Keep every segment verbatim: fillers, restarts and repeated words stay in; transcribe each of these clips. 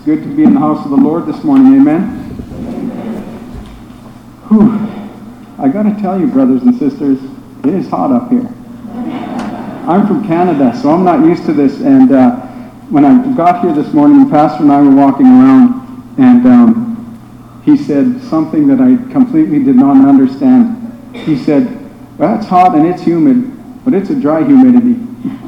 good to be in the house of the Lord this morning. Amen? Whew. I got to tell you, brothers and sisters, it is hot up here. I'm from Canada, so I'm not used to this. And uh, when I got here this morning, the pastor and I were walking around, and um, he said something that I completely did not understand. He said, well, it's hot and it's humid, but it's a dry humidity.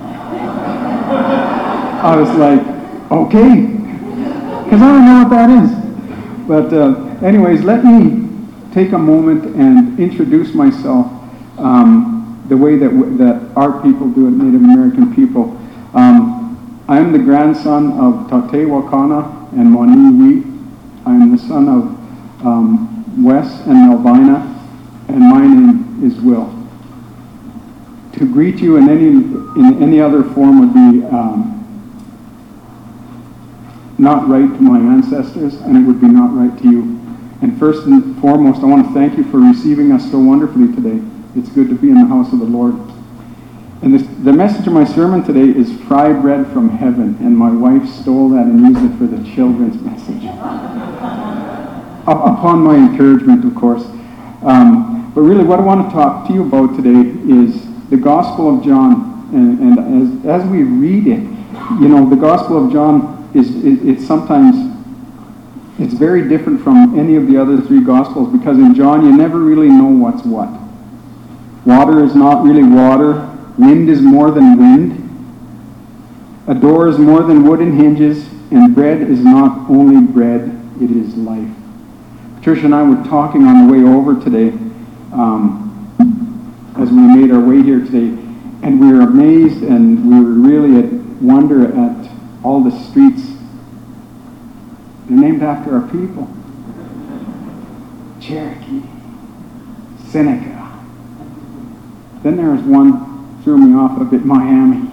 I was like, okay, because I don't know what that is. But uh, anyways, let me take a moment and introduce myself um, the way that w- that our people do it, Native American people. Um, I am the grandson of Tate Wakana and Moni Wee. I am the son of um, Wes and Melvina, and my name is Will. To greet you in any in any other form would be um, not right to my ancestors, and it would be not right to you. And first and foremost, I want to thank you for receiving us so wonderfully today. It's good to be in the house of the Lord. And this, the message of my sermon today is fried bread from heaven, and my wife stole that and used it for the children's message. Upon my encouragement, of course. Um, but really what I want to talk to you about today is the Gospel of John. And, and as, as we read it, you know, the Gospel of John is it, it's sometimes it's very different from any of the other three Gospels, because in John you never really know what's what. Water is not really water. Wind is more than wind. A door is more than wooden hinges. And bread is not only bread, it is life. Patricia and I were talking on the way over today, um, as we made our way here today, and we were amazed and we were really at wonder at all the streets. They're named after our people. Cherokee, Seneca. Then there was one, threw me off a bit, Miami.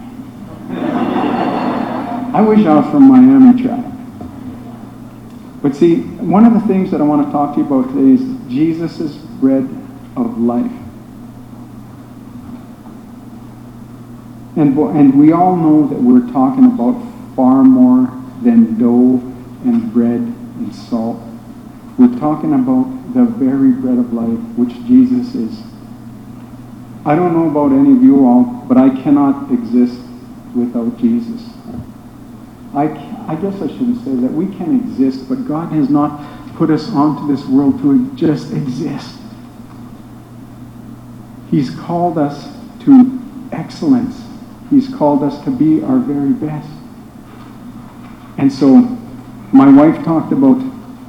I wish I was from Miami tribe. But see, one of the things that I want to talk to you about today is Jesus' bread of life. And, and we all know that we're talking about far more than dough and bread and salt. We're talking about the very bread of life, which Jesus is. I don't know about any of you all, but I cannot exist without Jesus. I, I guess I shouldn't say that. We can exist, but God has not put us onto this world to just exist. He's called us to excellence. He's called us to be our very best. And so, my wife talked about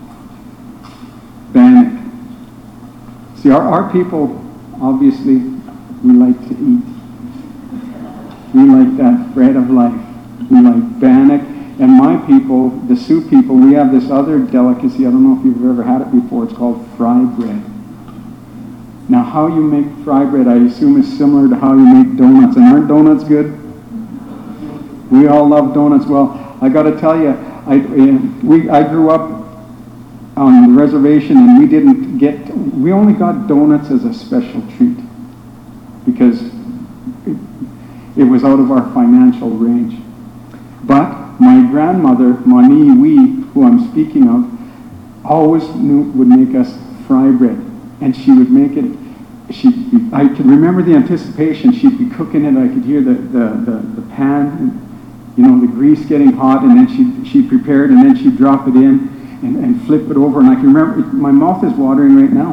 Bannock. See, our, our people, obviously, we like to eat. We like that bread of life. We like Bannock. And my people, the Sioux people, we have this other delicacy. I don't know if you've ever had it before. It's called fry bread. Now, how you make fry bread, I assume, is similar to how you make donuts. And aren't donuts good? We all love donuts. Well, I got to tell you, I, we, I grew up on the reservation, and we didn't get, we only got donuts as a special treat because it, it was out of our financial range. But my grandmother, Moni Wee, who I'm speaking of, always knew, would make us fry bread. And she would make it, she'd be, I could remember the anticipation. She'd be cooking it. I could hear the, the, the, the pan, you know, the grease getting hot, and then she'd, she'd prepare it, and then she'd drop it in and, and flip it over. And I can remember, my mouth is watering right now.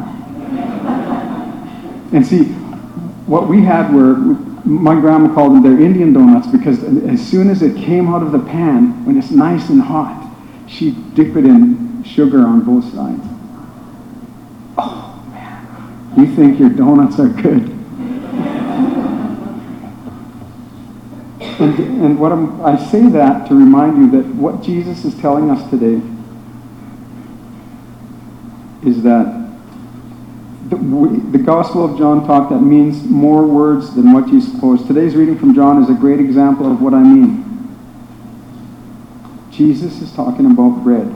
And see, what we had were, my grandma called them their Indian donuts, because as soon as it came out of the pan, when it's nice and hot, she'd dip it in sugar on both sides. Oh, man. You think your donuts are good. And, and what I'm, I say that to remind you that what Jesus is telling us today is that the, we, the Gospel of John talk that means more words than what you suppose. Today's reading from John is a great example of what I mean. Jesus is talking about bread.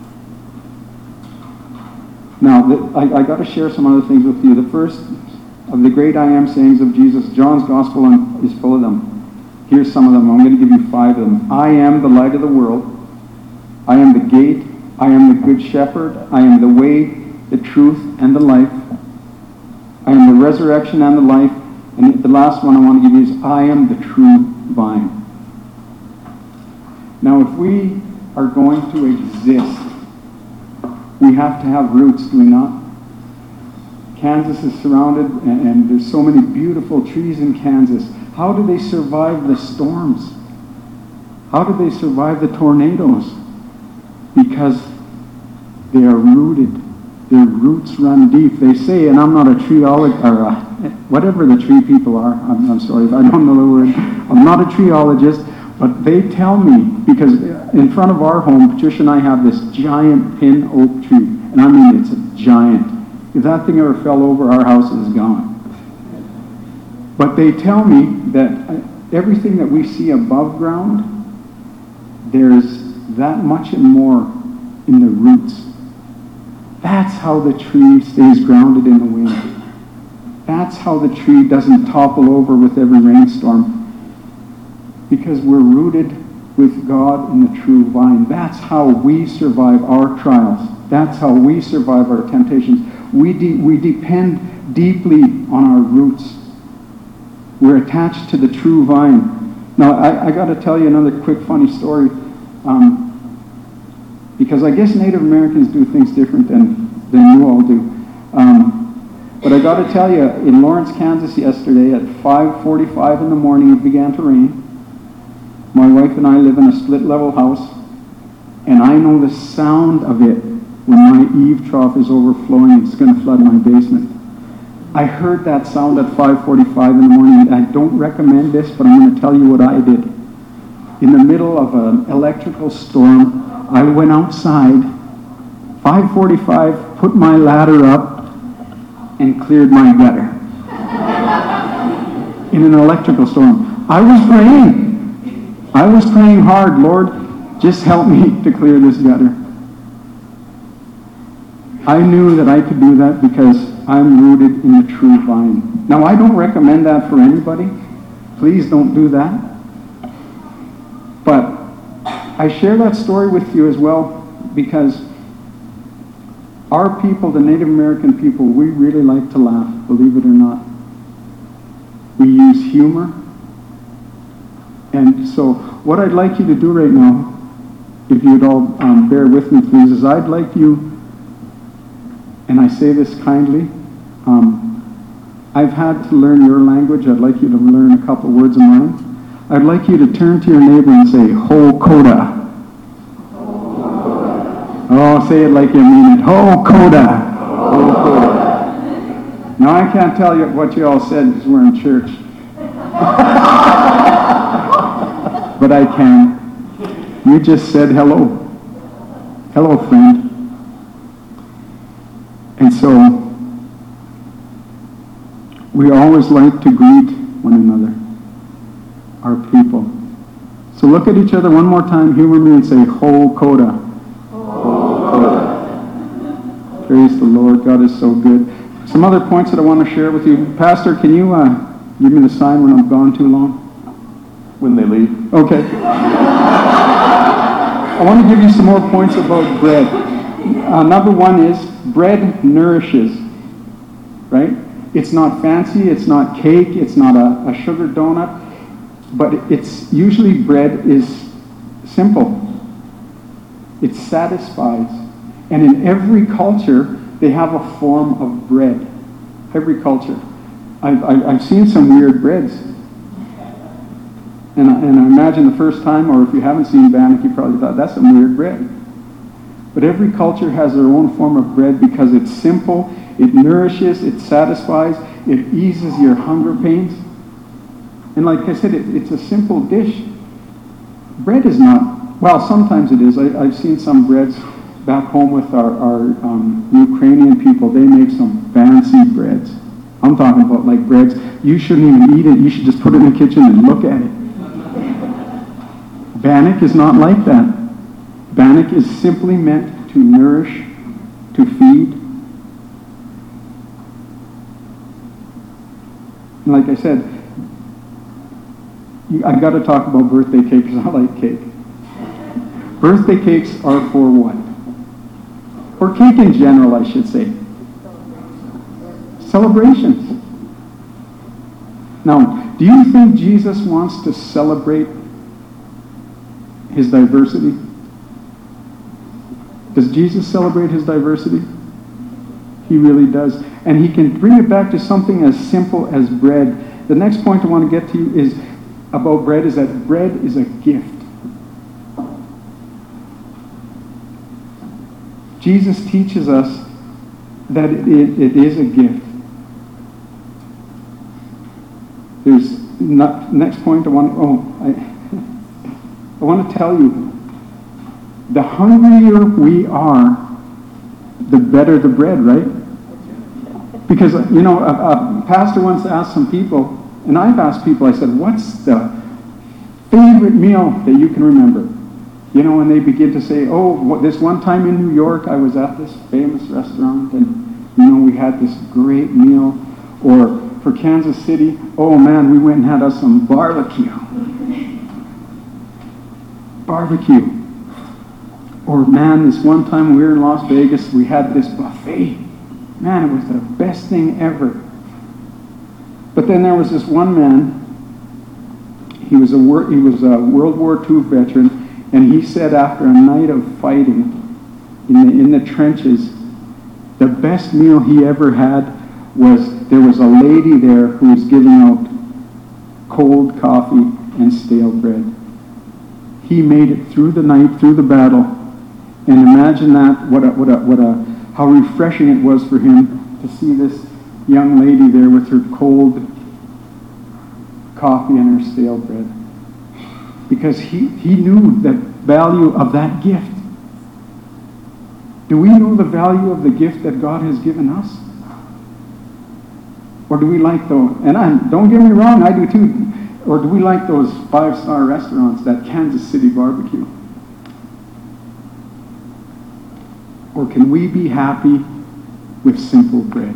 Now, the, I, I got to share some other things with you. The first of the great I am sayings of Jesus, John's Gospel is full of them. Here's some of them. I'm going to give you five of them. I am the light of the world. I am the gate. I am the good shepherd. I am the way, the truth, and the life. I am the resurrection and the life. And the last one I want to give you is, I am the true vine. Now, if we are going to exist, we have to have roots, do we not? Kansas is surrounded, and, and there's so many beautiful trees in Kansas. How do they survive the storms? How do they survive the tornadoes? Because they are rooted. Their roots run deep. They say, and I'm not a treeologist, or a, whatever the tree people are, I'm, I'm sorry if I don't know the word, I'm not a treeologist, but they tell me, because in front of our home, Patricia and I have this giant pin oak tree, and I mean it's a giant. If that thing ever fell over, our house is gone. But they tell me that everything that we see above ground, there's that much and more in the roots. That's how the tree stays grounded in the wind. That's how the tree doesn't topple over with every rainstorm. Because we're rooted with God in the true vine. That's how we survive our trials. That's how we survive our temptations. We, de- we depend deeply on our roots. We're attached to the true vine. Now, I, I got to tell you another quick funny story. Um, because I guess Native Americans do things different than, than you all do. Um, but I got to tell you, in Lawrence, Kansas yesterday at five forty-five in the morning, it began to rain. My wife and I live in a split-level house, and I know the sound of it when my eave trough is overflowing. It's going to flood my basement. I heard that sound at five forty-five in the morning. I don't recommend this, but I'm going to tell you what I did. In the middle of an electrical storm, I went outside, five forty-five, put my ladder up, and cleared my gutter. In an electrical storm. I was praying. I was praying hard, Lord, just help me to clear this gutter. I knew that I could do that because I'm rooted in the true vine. Now, I don't recommend that for anybody. Please don't do that. But I share that story with you as well because our people, the Native American people, we really like to laugh, believe it or not. We use humor. And so what I'd like you to do right now, if you'd all um, bear with me, please, is I'd like you, and I say this kindly, um, I've had to learn your language. I'd like you to learn a couple words of mine. I'd like you to turn to your neighbor and say, Ho Koda. Oh, say it like you mean it. Ho Koda. Ho Koda. Now, I can't tell you what you all said because we're in church. But I can. You just said hello. Hello, friend. And so, we always like to greet one another, our people. So look at each other one more time, humor me, and say, Ho Koda. Ho Koda. Praise the Lord. God is so good. Some other points that I want to share with you. Pastor, can you uh, give me the sign when I'm gone too long? When they leave. Okay. I want to give you some more points about bread. Uh, number one is bread nourishes, right? It's not fancy, it's not cake, it's not a, a sugar donut, but it's usually bread is simple. It satisfies. And in every culture, they have a form of bread. Every culture. I've, I've seen some weird breads. And I, and I imagine the first time, or if you haven't seen Bannock, you probably thought, that's some weird bread. But every culture has their own form of bread because it's simple, it nourishes, it satisfies, it eases your hunger pains. And like I said, it, it's a simple dish. Bread is not, well, sometimes it is. I, I've seen some breads back home with our, our um, Ukrainian people. They make some fancy breads. I'm talking about like breads. You shouldn't even eat it. You should just put it in the kitchen and look at it. Bannock is not like that. Bannock is simply meant to nourish, to feed. And like I said, you, I've got to talk about birthday cake because I like cake. Birthday cakes are for what? Or cake in general, I should say. Celebrations. Now, do you think Jesus wants to celebrate his diversity? Does Jesus celebrate his diversity? He really does. And he can bring it back to something as simple as bread. The next point I want to get to you is about bread is that bread is a gift. Jesus teaches us that it, it, it is a gift. There's not, next point I want to, oh, I, I want to tell you, the hungrier we are, the better the bread, right? Because, you know, a, a pastor once asked some people, and I've asked people, I said, what's the favorite meal that you can remember? You know, and they begin to say, oh, this one time in New York, I was at this famous restaurant, and, you know, we had this great meal. Or for Kansas City, oh man, we went and had us some barbecue. Barbecue. Or man, this one time we were in Las Vegas, we had this buffet. Man, it was the best thing ever. But then there was this one man, he was a, wor- he was a World War Two veteran, and he said after a night of fighting in the, in the trenches, the best meal he ever had was, there was a lady there who was giving out cold coffee and stale bread. He made it through the night, through the battle, and imagine that, what a, what a, what a, how refreshing it was for him to see this young lady there with her cold coffee and her stale bread. Because he, he knew the value of that gift. Do we know the value of the gift that God has given us? Or do we like those, and I, don't get me wrong, I do too, or do we like those five-star restaurants, that Kansas City barbecue? Or can we be happy with simple bread?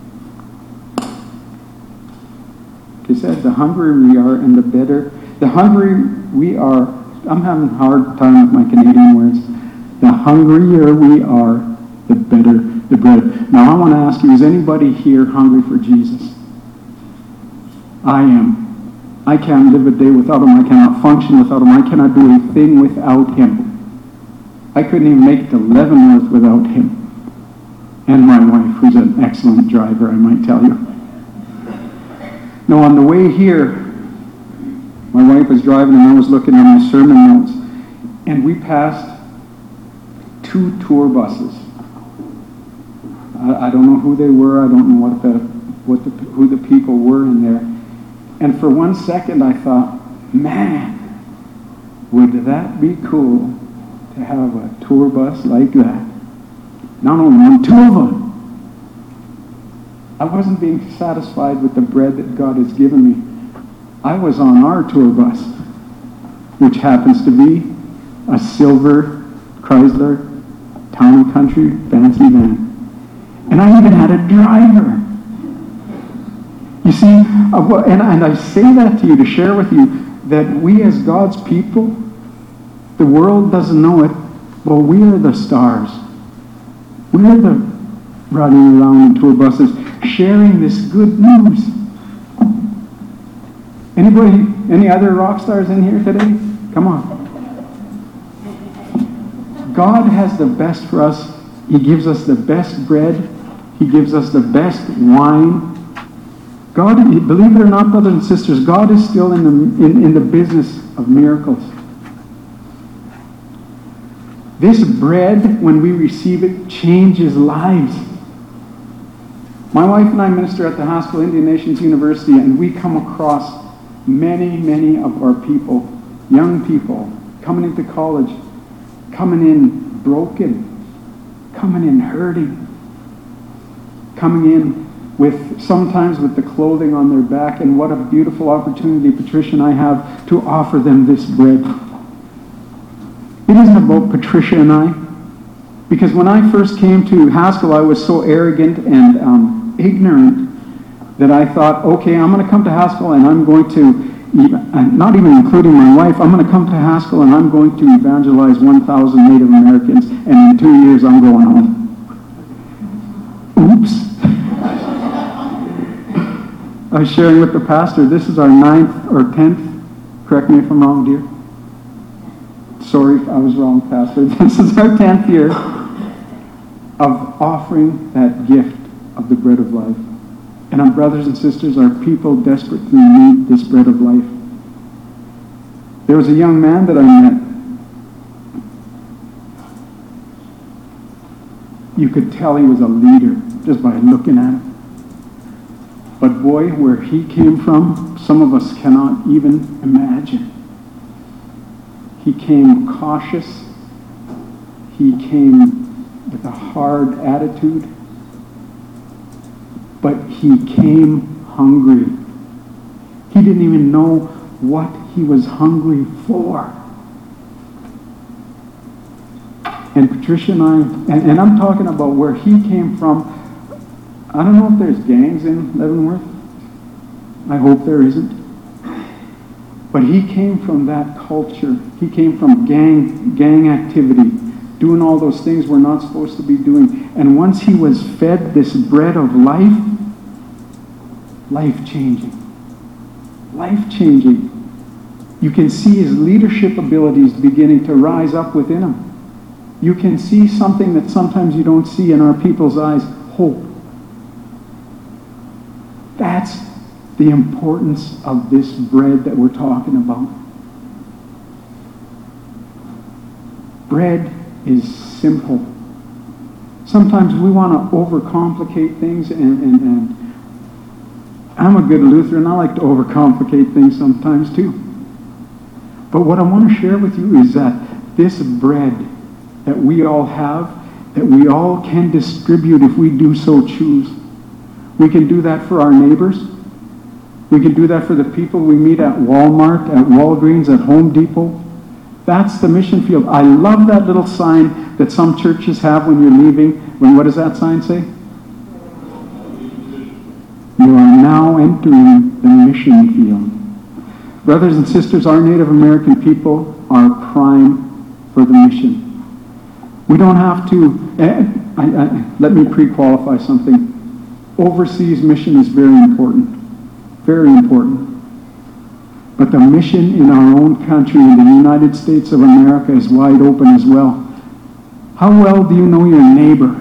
He said, the hungrier we are and the better, the hungrier we are, I'm having a hard time with my Canadian words, the hungrier we are, the better the bread. Now I want to ask you, is anybody here hungry for Jesus? I am. I can't live a day without him. I cannot function without him. I cannot do a thing without him. I couldn't even make it to Leavenworth without him. And my wife, who's an excellent driver, I might tell you. Now on the way here, my wife was driving and I was looking at my sermon notes, and we passed two tour buses. I, I don't know who they were. I don't know what the, what the, who the people were in there. And for one second I thought, man, would that be cool to have a tour bus like that? Not only one, two of them. I wasn't being satisfied with the bread that God has given me. I was on our tour bus, which happens to be a silver Chrysler Town and Country fancy van. And I even had a driver. You see, and I say that to you to share with you that we as God's people, the world doesn't know it, but we are the stars. We are the riding around in tour buses, sharing this good news. Anybody, any other rock stars in here today? Come on. God has the best for us. He gives us the best bread. He gives us the best wine. God, believe it or not, brothers and sisters, God is still in the, in, in the business of miracles. This bread, when we receive it, changes lives. My wife and I minister at the Haskell Indian Nations University, and we come across many, many of our people, young people, coming into college, coming in broken, coming in hurting, coming in with sometimes with the clothing on their back, and what a beautiful opportunity Patricia and I have to offer them this bread. It isn't about Patricia and I, because when I first came to Haskell, I was so arrogant and um, ignorant that I thought, okay, I'm going to come to Haskell and I'm going to even, and not even including my wife, I'm going to come to Haskell and I'm going to evangelize one thousand Native Americans, and in two years I'm going home. Oops. I was sharing with the pastor, this is our ninth or tenth, correct me if I'm wrong, dear. Sorry if I was wrong, Pastor. This is our tenth year of offering that gift of the bread of life. And our brothers and sisters, our people desperately need this bread of life. There was a young man that I met. You could tell he was a leader just by looking at him. But boy, where he came from, some of us cannot even imagine. He came cautious. He came with a hard attitude. But he came hungry. He didn't even know what he was hungry for. And Patricia and I, and, and I'm talking about where he came from. I don't know if there's gangs in Leavenworth. I hope there isn't. But he came from that culture. He came from gang, gang activity, doing all those things we're not supposed to be doing. And once he was fed this bread of life, life-changing. Life-changing. You can see his leadership abilities beginning to rise up within him. You can see something that sometimes you don't see in our people's eyes, hope. That's the importance of this bread that we're talking about. Bread is simple. Sometimes we want to overcomplicate things, and, and, and I'm a good Lutheran. I like to overcomplicate things sometimes too. But what I want to share with you is that this bread that we all have, that we all can distribute if we do so choose. We can do that for our neighbors. We can do that for the people we meet at Walmart, at Walgreens, at Home Depot. That's the mission field. I love that little sign that some churches have when you're leaving. When, what does that sign say? You are now entering the mission field. Brothers and sisters, our Native American people are prime for the mission. We don't have to, eh, I, I, let me pre-qualify something. Overseas mission is very important. Very important. But the mission in our own country, in the United States of America, is wide open as well. How well do you know your neighbor?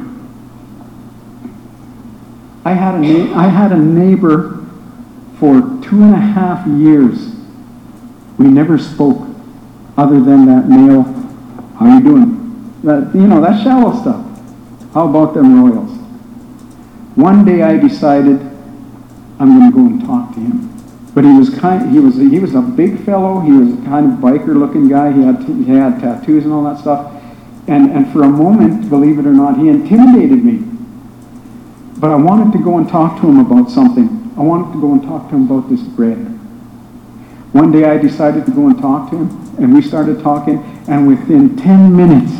I had a, na- I had a neighbor for two and a half years. We never spoke other than that male, how are you doing? That, you know, that shallow stuff. How about them Royals? One day I decided I'm going to go and talk to him. But he was kind. He was he was a big fellow. He was a kind of biker-looking guy. He had he had tattoos and all that stuff. And and for a moment, believe it or not, he intimidated me. But I wanted to go and talk to him about something. I wanted to go and talk to him about this bread. One day I decided to go and talk to him, and we started talking. And within ten minutes,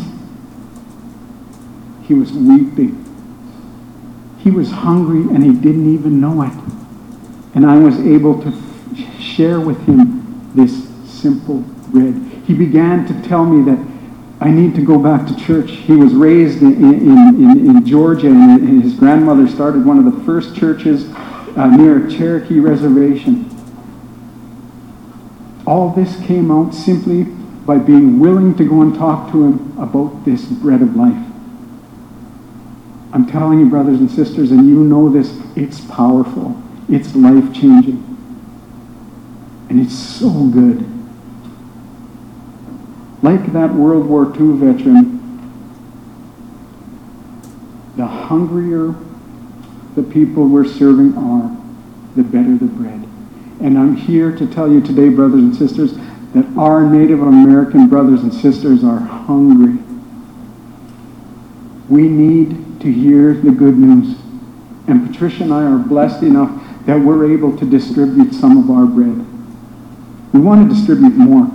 he was weeping. He was hungry, and he didn't even know it. And I was able to f- share with him this simple bread. He began to tell me that I need to go back to church. He was raised in, in, in, in Georgia, and his grandmother started one of the first churches uh, near a Cherokee reservation. All this came out simply by being willing to go and talk to him about this bread of life. I'm telling you, brothers and sisters, and you know this, it's powerful. It's life-changing. And it's so good. Like that World War Two veteran, the hungrier the people we're serving are, the better the bread. And I'm here to tell you today, brothers and sisters, that our Native American brothers and sisters are hungry. We need to hear the good news. And Patricia and I are blessed enough that we're able to distribute some of our bread. We want to distribute more.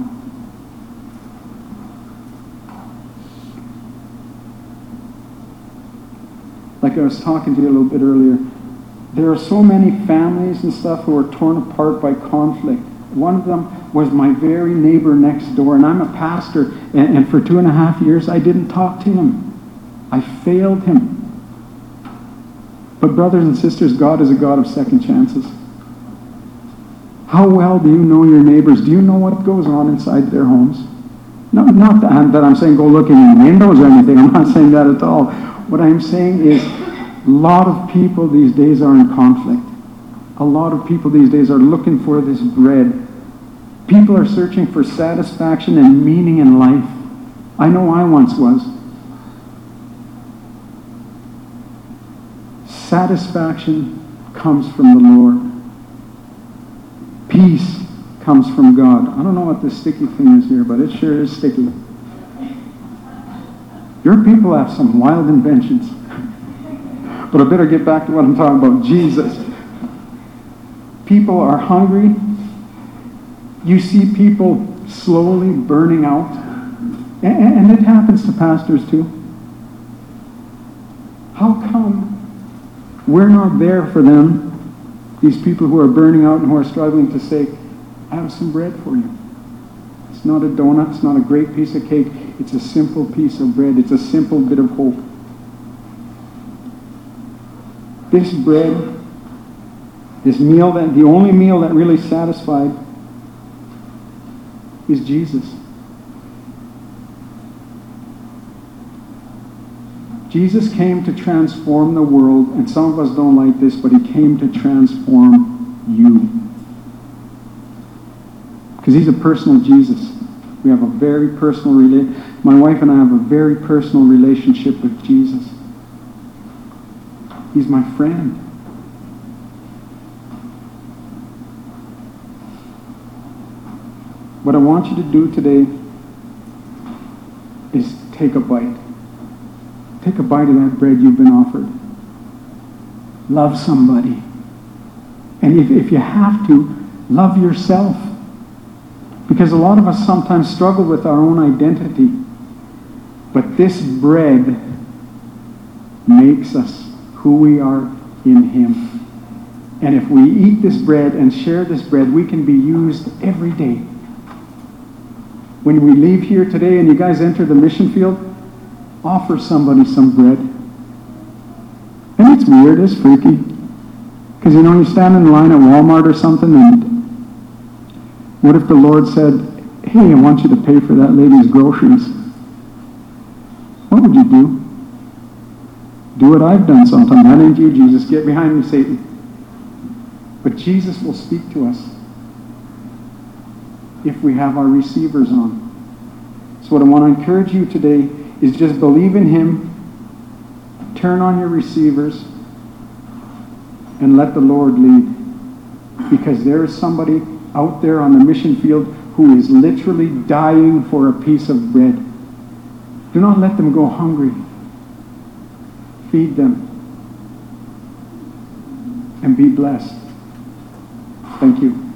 Like I was talking to you a little bit earlier, there are so many families and stuff who are torn apart by conflict. One of them was my very neighbor next door, and I'm a pastor, and, and for two and a half years I didn't talk to him. I failed him. But brothers and sisters, God is a God of second chances. How well do you know your neighbors? Do you know what goes on inside their homes? No, not that, that I'm saying go look in the windows or anything. I'm not saying that at all. What I'm saying is a lot of people these days are in conflict. A lot of people these days are looking for this bread. People are searching for satisfaction and meaning in life. I know I once was. Satisfaction comes from the Lord. Peace comes from God. I don't know what this sticky thing is here, but it sure is sticky. Your people have some wild inventions. But I better get back to what I'm talking about. Jesus. People are hungry. You see people slowly burning out. And, and it happens to pastors too. How come we're not there for them, these people who are burning out and who are struggling, to say, I have some bread for you. It's not a donut. It's not a great piece of cake. It's a simple piece of bread. It's a simple bit of hope. This bread, this meal, that the only meal that really satisfied, is Jesus. Jesus came to transform the world, and some of us don't like this, but he came to transform you. Because he's a personal Jesus. We have a very personal relationship. My wife and I have a very personal relationship with Jesus. He's my friend. What I want you to do today is take a bite. Take a bite of that bread you've been offered. Love somebody. And if, if you have to, love yourself. Because a lot of us sometimes struggle with our own identity. But this bread makes us who we are in him. And if we eat this bread and share this bread, we can be used every day. When we leave here today and you guys enter the mission field, offer somebody some bread. And it's weird, it's freaky. Because, you know, you stand in line at Walmart or something, and what if the Lord said, hey, I want you to pay for that lady's groceries? What would you do? Do what I've done sometimes. That ain't you, Jesus. Get behind me, Satan. But Jesus will speak to us if we have our receivers on. So what I want to encourage you today is just believe in him, turn on your receivers, and let the Lord lead. Because there is somebody out there on the mission field who is literally dying for a piece of bread. Do not let them go hungry. Feed them. And be blessed. Thank you.